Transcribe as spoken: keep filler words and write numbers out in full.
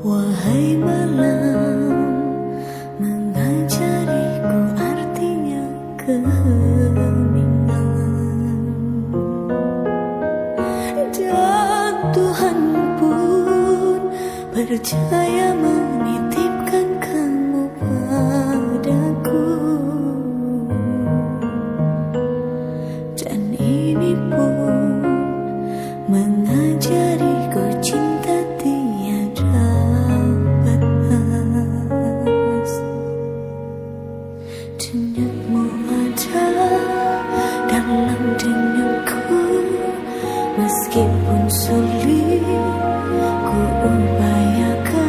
Wahai malam, mengajariku artinya keheningan. Dan Tuhan pun percaya menitipkan kamu padaku. Dan ini pun mengajariku cinta tiada batas. Ternyata